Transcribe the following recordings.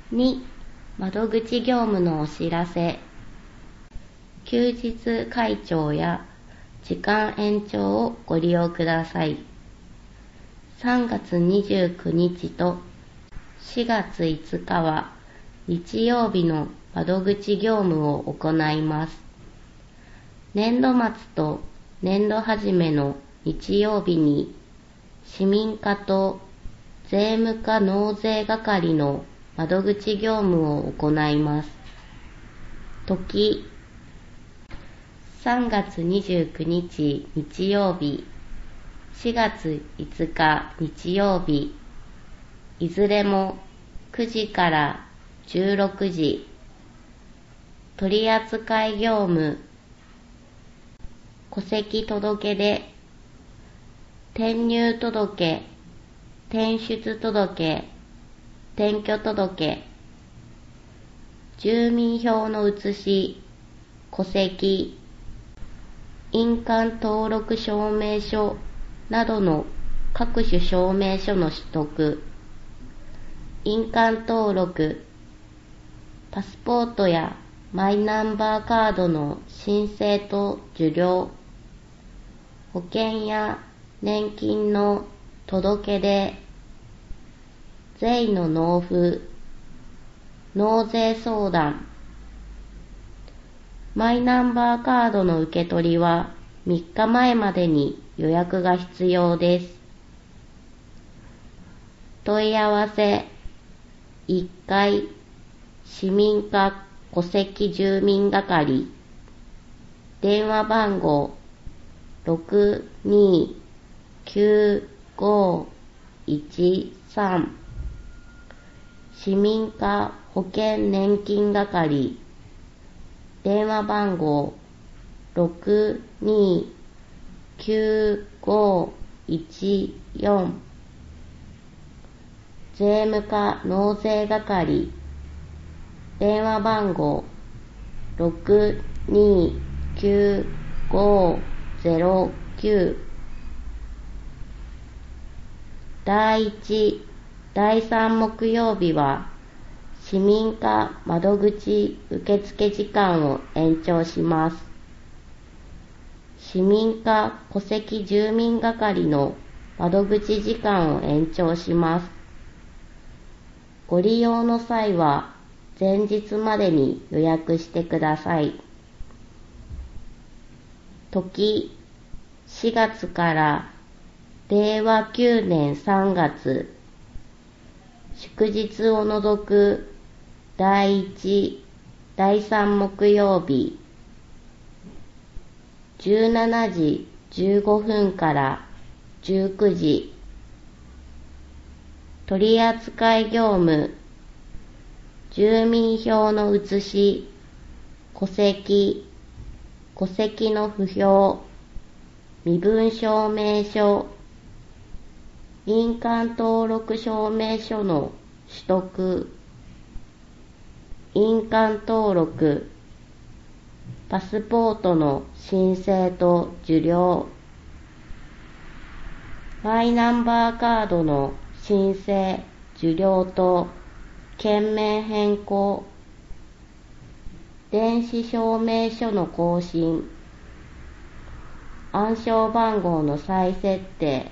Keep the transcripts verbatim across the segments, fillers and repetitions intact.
に、窓口業務のお知らせ。休日開帳や時間延長をご利用ください。さんがつにじゅうくにちとしがついつかは日曜日の窓口業務を行います。年度末と年度始めの日曜日に市民課と税務課納税係の窓口業務を行います。時、さんがつにじゅうくにち日曜日、しがついつか日曜日、いずれもくじからじゅうろくじ、取扱業務、戸籍届出、転入届、転出届、転居届、住民票の写し、戸籍、印鑑登録証明書などの各種証明書の取得、印鑑登録、パスポートやマイナンバーカードの申請と受領、保険や年金の届け出、税の納付、納税相談。マイナンバーカードの受け取りはみっかまえまでに予約が必要です。問い合わせいっかい市民課戸籍住民係、電話番号 ろくにーきゅうごいちさん、市民課保険年金係、電話番号 ろくにーきゅうごいちよん、税務課納税係、電話番号 ろくにーきゅうごゼロきゅう、だいいち、だいさん木曜日は市民課窓口受付時間を延長します。市民課戸籍住民係の窓口時間を延長します。ご利用の際は前日までに予約してください。時、しがつかられいわきゅうねんさんがつ、祝日を除くだいいち、だいさん木曜日、じゅうしちじじゅうごふんからじゅうくじ、取扱業務、住民票の写し、戸籍、戸籍の不評、身分証明書、印鑑登録証明書の取得、印鑑登録、パスポートの申請と受領、マイナンバーカードの申請、受領と件名変更、電子証明書の更新、暗証番号の再設定、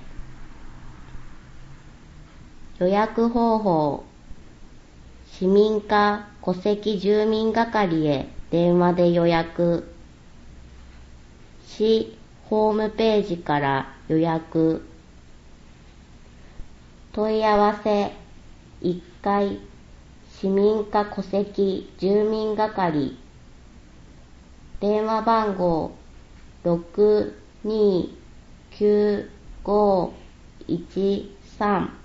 予約方法、市民課戸籍住民係へ電話で予約、市ホームページから予約、問い合わせいっかい市民課戸籍住民係、電話番号 ろくにーきゅうごいちさん、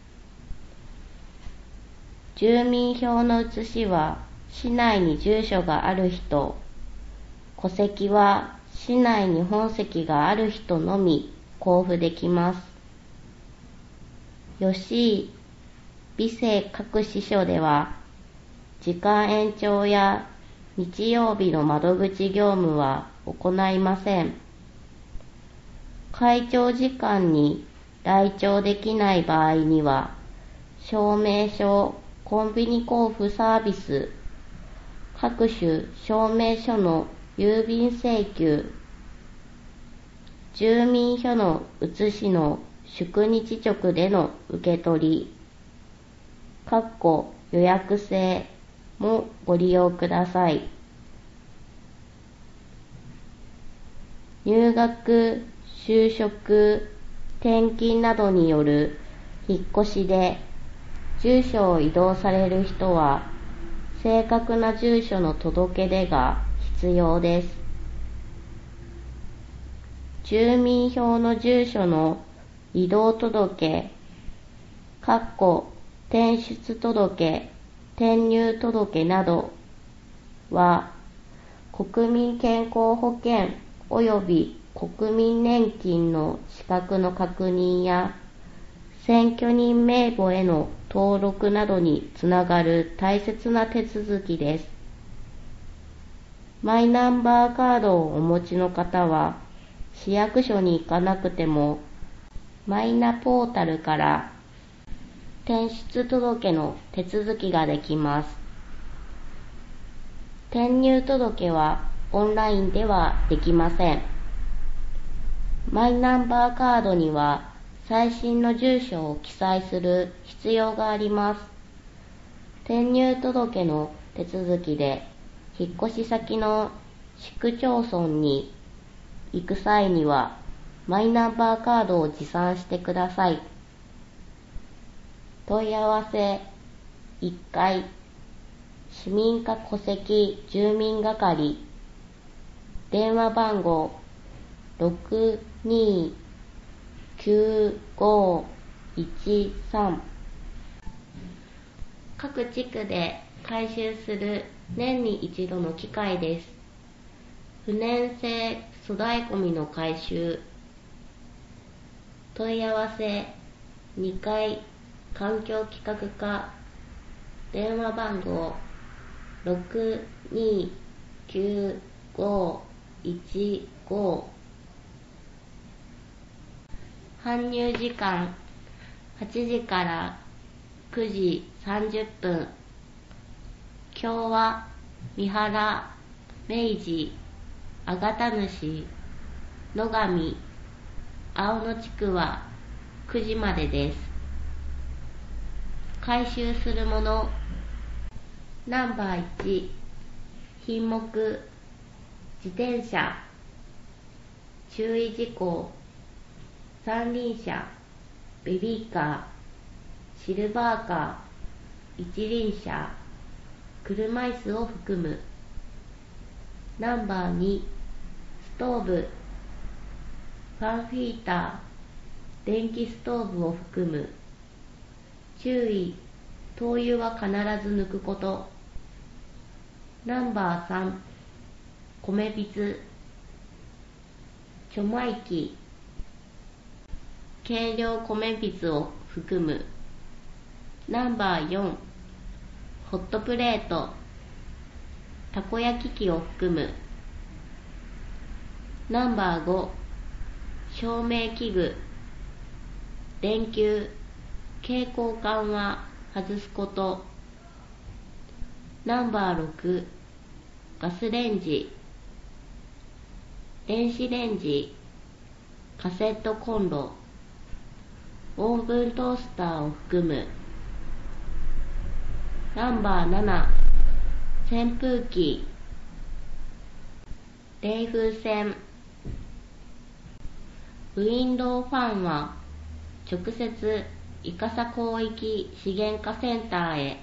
住民票の写しは市内に住所がある人、戸籍は市内に本籍がある人のみ交付できます。吉井、美生各支所では時間延長や日曜日の窓口業務は行いません。開帳時間に来庁できない場合には証明書、 コンビニ交付サービス、各種証明書の郵便請求、住民票の写しの宿日直での受け取り、かっこ予約制もご利用ください。入学、就職、転勤などによる引っ越しで住所を移動される人は、正確な住所の届け出が必要です。住民票の住所の移動届、かっこ転出届、転入届などは、国民健康保険及び国民年金の資格の確認や、選挙人名簿への登録などにつながる大切な手続きです。マイナンバーカードをお持ちの方は、市役所に行かなくても、マイナポータルから転出届の手続きができます。転入届はオンラインではできません。マイナンバーカードには最新の住所を記載する必要があります。転入届の手続きで引っ越し先の市区町村に行く際にはマイナンバーカードを持参してください。問い合わせいっかい市民課戸籍住民係、電話番号 ろくにーきゅうごーいちさん。各地区で回収する年に一度の機会です。不燃性粗大ごみの回収。問い合わせにかい環境企画課、電話番号ろくにーきゅうごーいちご。搬入時間はちじからくじさんじゅっぷん。今日は三原、明治、あがた主、野上、青野地区はくじまでです。回収するものナンバーいち、品目自転車。注意事項三輪車、ベビーカー、シルバーカー、一輪車、車椅子を含む。ナンバーに、ストーブ、ファンヒーター、電気ストーブを含む。注意、灯油は必ず抜くこと。ナンバーさん、米びつ、除米機、計量米びつを含む。ナンバーよん、ホットプレート、たこ焼き器を含む。ナンバーご、照明器具、電球、蛍光管は外すこと。ナンバーろく、ガスレンジ、電子レンジ、カセットコンロ、オーブントースターを含む。ナンバーなな、扇風機、冷風扇。ウィンドウファンは直接伊笠広域資源化センターへ。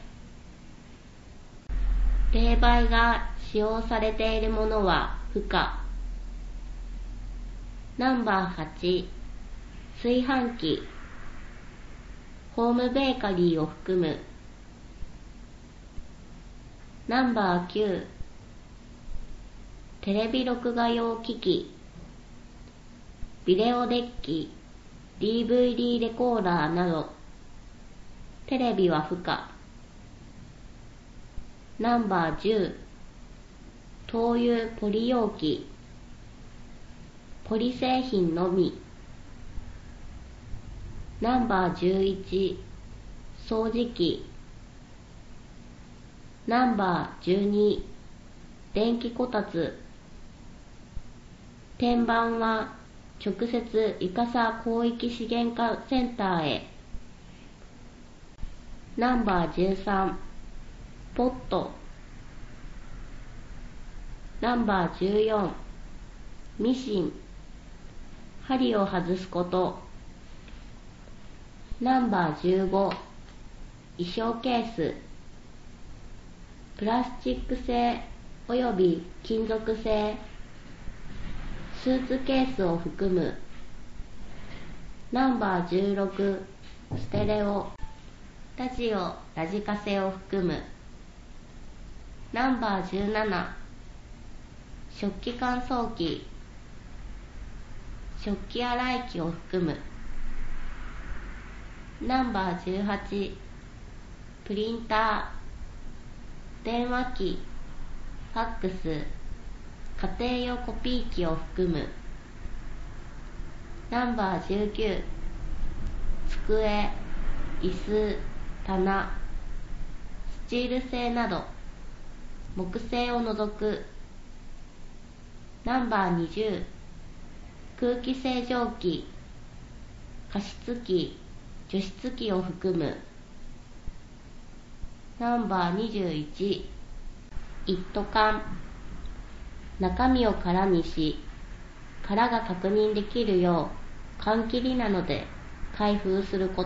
冷媒が使用されているものは不可。ナンバーはち、炊飯器、ホームベーカリーを含む。ナンバーきゅう、テレビ録画用機器、ビデオデッキ、ディーブイディー レコーダーなど。テレビは不可。ナンバーじゅう、灯油ポリ容器、ポリ製品のみ。ナンバーじゅういち、掃除機、 ナンバーじゅうに、電気こたつ。天板は直接伊笠広域資源化センターへ。ナンバーじゅうさん、ポット。ナンバーじゅうよん、ミシン。針を外すこと。ナンバーじゅうご、衣装ケース。プラスチック製および金属製。スーツケースを含む。ナンバーじゅうろく、ステレオ。ラジオ、ラジカセを含む。ナンバーじゅうなな、食器乾燥機。食器洗い機を含む。ナンバーじゅうはち、プリンター。電話機、ファックス、家庭用コピー機を含む。ナンバーじゅうきゅう、机、椅子、棚。スチール製など木製を除く。ナンバーにじゅう、空気清浄機、加湿器、除湿器を含む。ナンバーにじゅういち、一斗缶。中身を空にし、殻が確認できるよう缶切りなどで開封すること。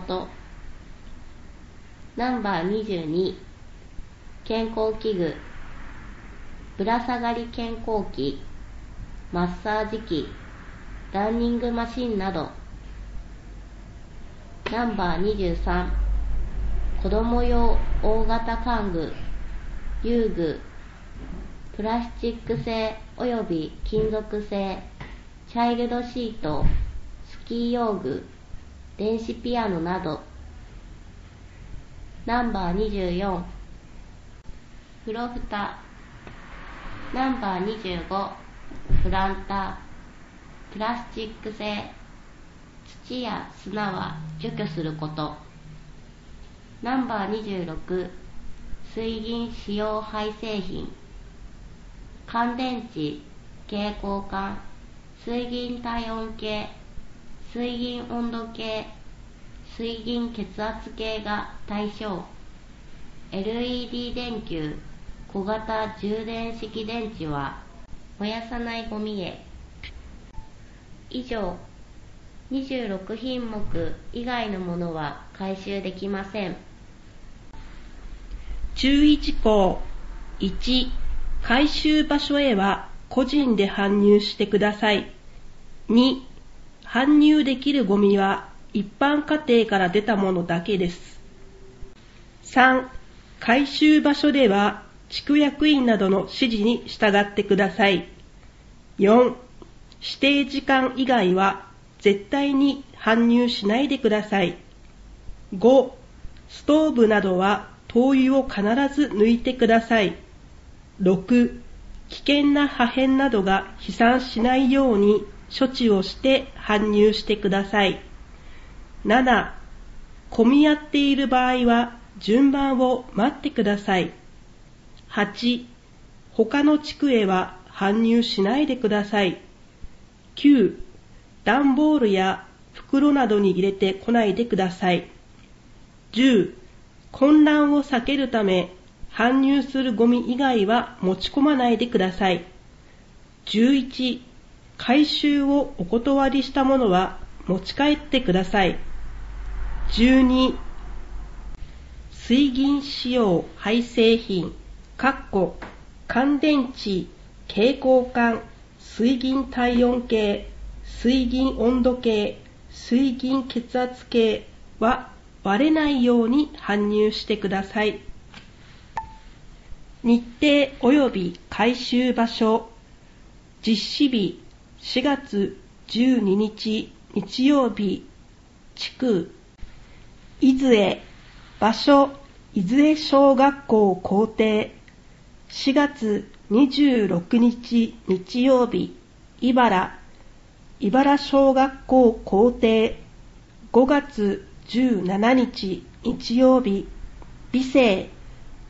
ナンバーにじゅうに、健康器具。ぶら下がり健康器、マッサージ機、ランニングマシンなど。ナンバーにじゅうさん、子供用大型玩具、遊具。プラスチック製および金属製、チャイルドシート、スキー用具、電子ピアノなど。ナンバーにじゅうよん、風呂蓋。ナンバーにじゅうご、プランター。プラスチック製、土や砂は除去すること。ナンバーにじゅうろく、水銀使用廃製品。乾電池、蛍光管、水銀体温計、水銀温度計、水銀血圧計が対象。 エルイーディー 電球、小型充電式電池は燃やさないゴミへ。以上、にじゅうろく品目以外のものは回収できません。 注意事項。いち、回収場所へは個人で搬入してください。に、搬入できるゴミは一般家庭から出たものだけです。さん、回収場所では地区役員などの指示に従ってください。よん、指定時間以外は絶対に搬入しないでください。ご、ストーブなどは灯油を必ず抜いてください。ろく、危険な破片などが飛散しないように処置をして搬入してください。なな、混み合っている場合は順番を待ってください。はち、他の地区へは搬入しないでください。きゅう、段ボールや袋などに入れてこないでください。じゅう、混乱を避けるため搬入するゴミ以外は持ち込まないでください。じゅういち、回収をお断りしたものは持ち帰ってください。じゅうに、水銀使用廃製品、乾電池、蛍光管、水銀体温計、水銀温度計、水銀血圧計は割れないように搬入してください。日程及び回収場所。実施日しがつじゅうににち日曜日。地区伊豆。場所伊豆小学校校庭。しがつにじゅうろくにち日曜日。茨茨小学校校庭。ごがつじゅうしちにち日曜日。美星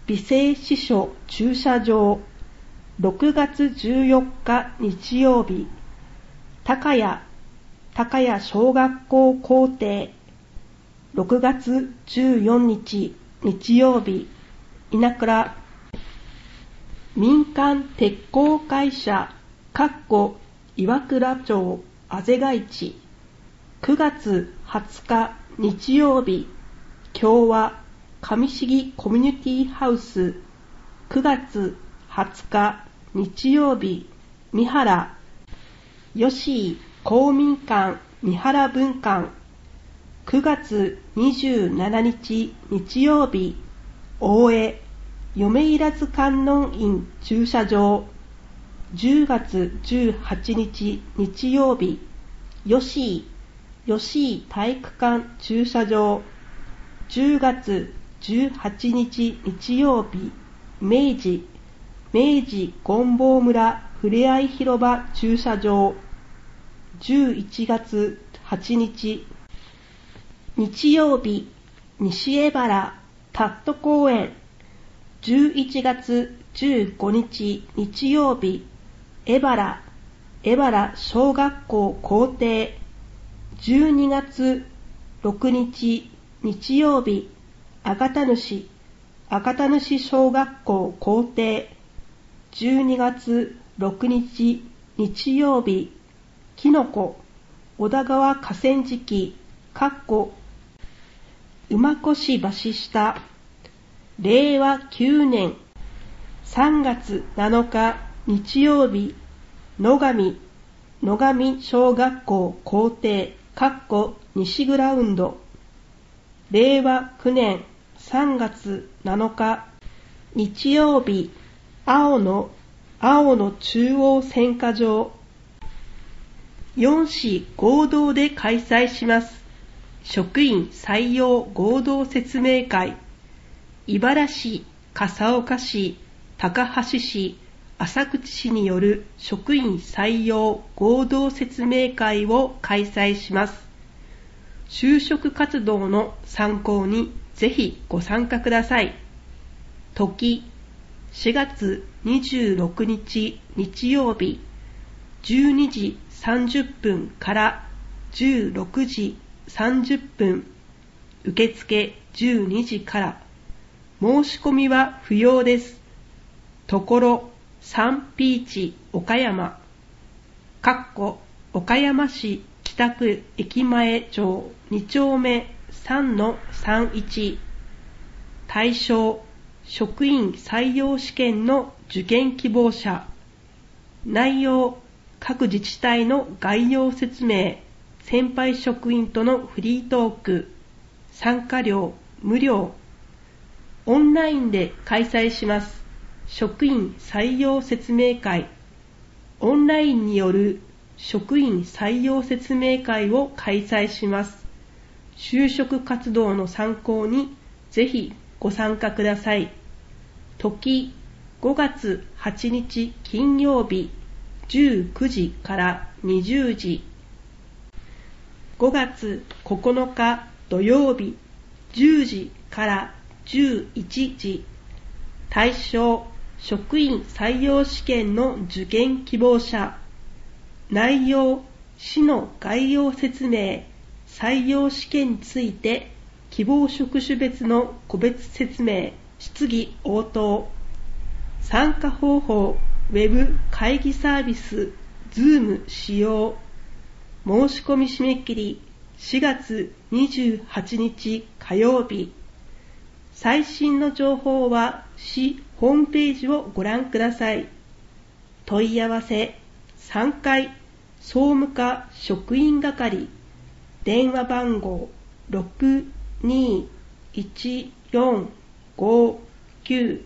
美生支所駐車場、ろくがつじゅうよっか日曜日、高谷、高谷小学校校庭、ろくがつじゅうよっか日曜日、稲倉、民間鉄鋼会社、かっこ岩倉町あぜが市、くがつはつか日曜日、共和上重コミュニティハウス、くがつはつか日曜日、三原、吉井公民館三原分館、くがつにじゅうしちにち日曜日、大江、嫁いらず観音院駐車場、じゅうがつじゅうはちにち日曜日、吉井、吉井体育館駐車場、じゅうがつじゅうはちにち日曜日、明治、明治権坊村ふれあい広場駐車場、じゅういちがつはちにち日曜日、西江原タット公園、じゅういちがつじゅうごにち日曜日、江原、江原小学校校庭、じゅうにがつろくにち日曜日、赤田主、赤田主小学校校庭、じゅうにがつろくにち日曜日、きのこ、小田川河川敷、かっこ馬越橋下、れいわきゅうねんさんがつなのか日曜日、野上、野上小学校校庭、かっこ西グラウンド、れいわきゅうねんさんがつなのか日曜日、青野、青野中央選果場、よん市合同で開催します。職員採用合同説明会、茨市、笠岡市、高梁市、浅口市による職員採用合同説明会を開催します。就職活動の参考にぜひご参加ください。時、しがつにじゅうろくにち日曜日、じゅうにじさんじゅっぷんからじゅうろくじさんじゅっぷん、受付じゅうにじから、申し込みは不要です。ところ、サンピーチ岡山、かっこ岡山市北区駅前町にちょうめ さんのさんいち、対象、職員採用試験の受験希望者、内容、各自治体の概要説明、先輩職員とのフリートーク、参加料無料、オンラインで開催します。職員採用説明会、オンラインによる職員採用説明会を開催します。就職活動の参考にぜひご参加ください。時、ごがつはちにち金曜日、じゅうくじからにじゅうじ、ごがつここのか土曜日、じゅうじからじゅういちじ、対象、職員採用試験の受験希望者、内容、市の概要説明、採用試験について希望職種別の個別説明、質疑応答、参加方法、ウェブ会議サービス、Zoom 使用、申し込み締め切りしがつにじゅうはちにち火曜日。最新の情報は市ホームページをご覧ください。問い合わせさんかい総務課職員係、電話番号 ろくにいちよんごきゅ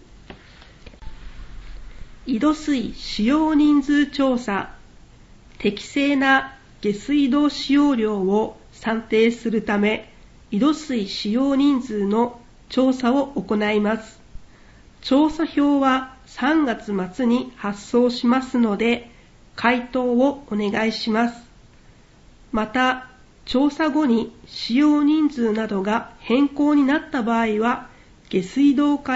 う、井戸水使用人数調査、適正な下水道使用量を算定するため、井戸水使用人数の調査を行います。調査票はさんがつまつに発送しますので、回答をお願いします。また、調査後に使用人数などが変更になった場合は、下水道課へ問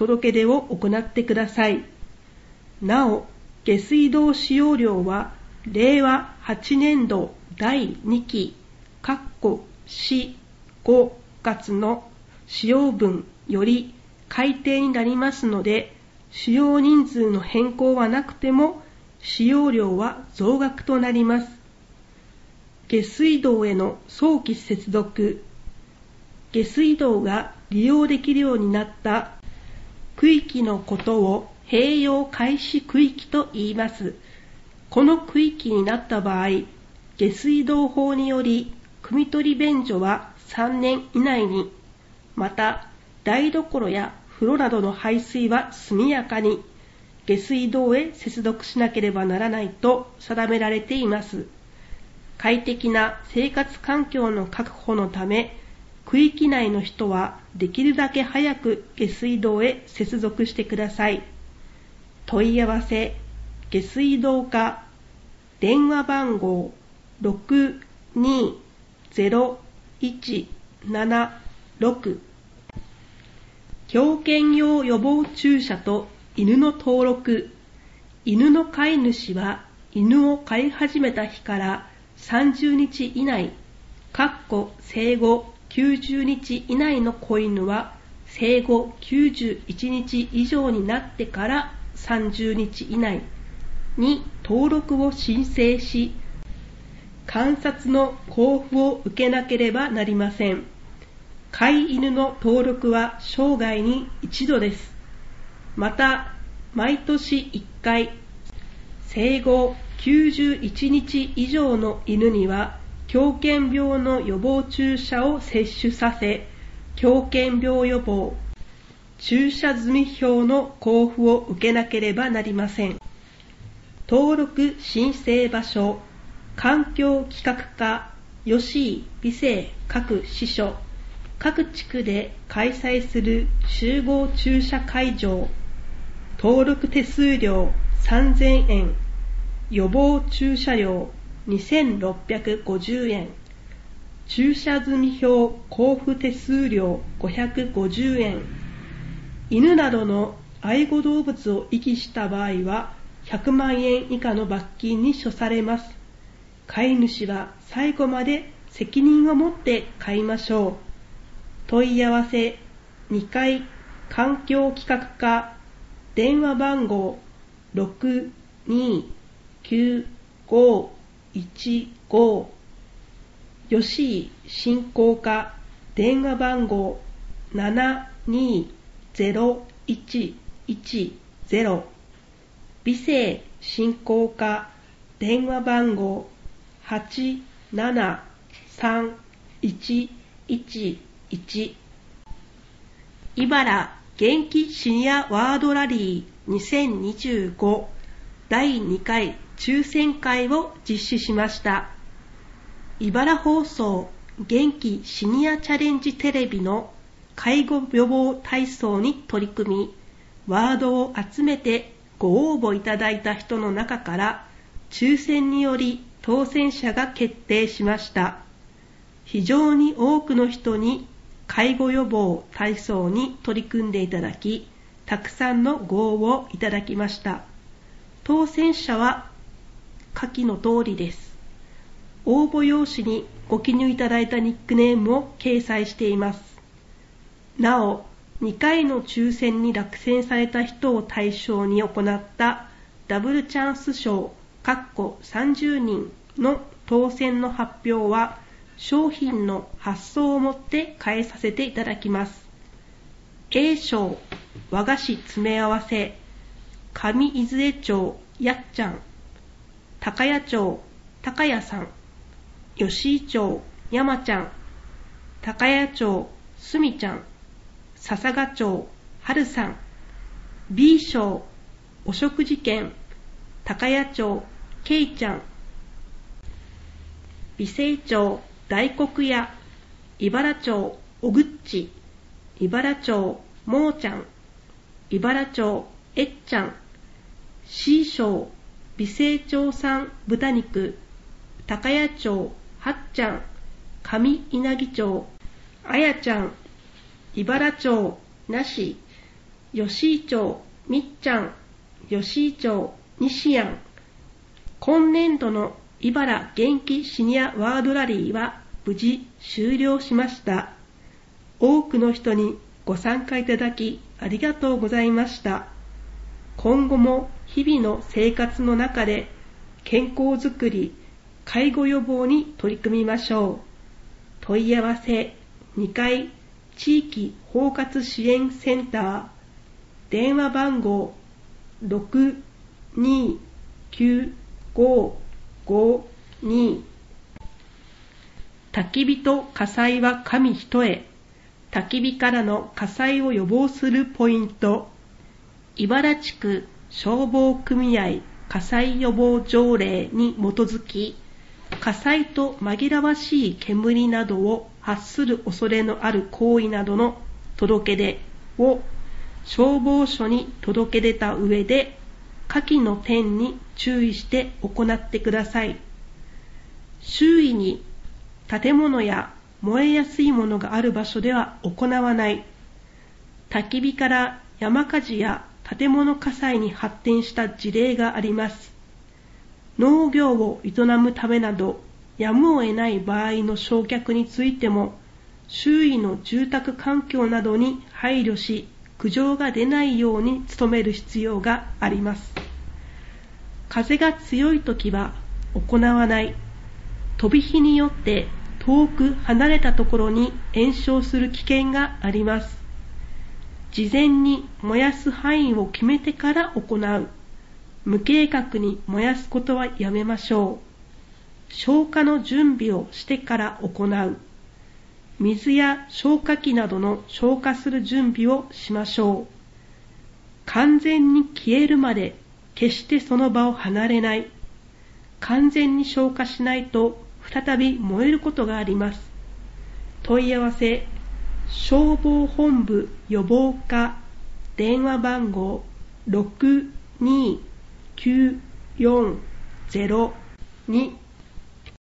届け出を行ってください。なお、下水道使用量はれいわはちねんどだいにきよん、ごがつの使用分より改定になりますので、使用人数の変更はなくても使用量は増額となります。下水道への早期接続。下水道が利用できるようになった区域のことを併用開始区域と言います。この区域になった場合、下水道法により汲み取り便所はさんねん以内に、また台所や風呂などの排水は速やかに下水道へ接続しなければならないと定められています。快適な生活環境の確保のため、区域内の人はできるだけ早く下水道へ接続してください。問い合わせ、下水道課、電話番号 ろくにーぜろいちななろく。狂犬用予防注射と犬の登録。犬の飼い主は犬を飼い始めた日からさんじゅうにち以内、生後きゅうじゅうにち以内の子犬は生後きゅうじゅういちにち以上になってからさんじゅうにち以内に登録を申請し、観察の交付を受けなければなりません。飼い犬の登録は生涯に一度です。また、毎年いっかい、生後きゅうじゅういちにち以上の犬には、狂犬病の予防注射を接種させ、狂犬病予防、注射済票の交付を受けなければなりません。登録申請場所、環境企画課、吉井美生各支所、各地区で開催する集合注射会場、登録手数料さんぜんえん、予防注射料にせんろっぴゃくごじゅうえん、注射済票交付手数料ごひゃくごじゅうえん、犬などの愛護動物を遺棄した場合はひゃくまんえん以下の罰金に処されます。飼い主は最後まで責任を持って飼いましょう。問い合わせにかい環境企画課、電話番号 ろくにーきゅうごいちご、吉井振興課、電話番号ななにーぜろいちいちぜろ、美生振興課、電話番号はちななさんいちいちいち。茨元気シニアワードラリーにせんにじゅうごだいにかい抽選会を実施しました。茨放送元気シニアチャレンジテレビの介護予防体操に取り組み、ワードを集めてご応募いただいた人の中から抽選により当選者が決定しました。非常に多くの人に介護予防体操に取り組んでいただき、たくさんのご応募をいただきました。当選者は下記の通りです。応募用紙にご記入いただいたニックネームを掲載しています。なお、にかいの抽選に落選された人を対象に行ったダブルチャンス賞さんじゅうにんの当選の発表は商品の発送をもって変えさせていただきます。A 賞、和菓子詰め合わせ、上伊豆江町やっちゃん、高谷町高谷さん、吉井町山ちゃん、高谷町すみちゃん、笹賀町はるさん。 B 賞、お食事券、高谷町けいちゃん、美生町大黒屋、茨町おぐっち、茨町もーちゃん、茨町えっちゃん。 C 賞、美生町産豚肉、高谷町はっちゃん、上稲城町あやちゃん、茨町なし、 吉井町みっちゃん、吉井町西やん。今年度の茨元気シニアワードラリーは無事終了しました。多くの人にご参加いただきありがとうございました。今後も日々の生活の中で健康づくり、介護予防に取り組みましょう。問い合わせにかい地域包括支援センター、電話番号 ろくにきゅうごごに。焚き火と火災は紙一重。焚き火からの火災を予防するポイント。茨地区消防組合火災予防条例に基づき、火災と紛らわしい煙などを発する恐れのある行為などの届け出を消防署に届け出た上で、下記の点に注意して行ってください。周囲に建物や燃えやすいものがある場所では行わない。焚き火から山火事や建物火災に発展した事例があります。農業を営むためなど、やむを得ない場合の焼却についても、周囲の住宅環境などに配慮し、苦情が出ないように努める必要があります。風が強いときは行わない。飛び火によって遠く離れたところに延焼する危険があります。事前に燃やす範囲を決めてから行う。無計画に燃やすことはやめましょう。消火の準備をしてから行う。水や消火器などの消火する準備をしましょう。完全に消えるまで決してその場を離れない。完全に消火しないと再び燃えることがあります。問い合わせ、消防本部予防課、電話番号 ろくにきゅうよんゼロに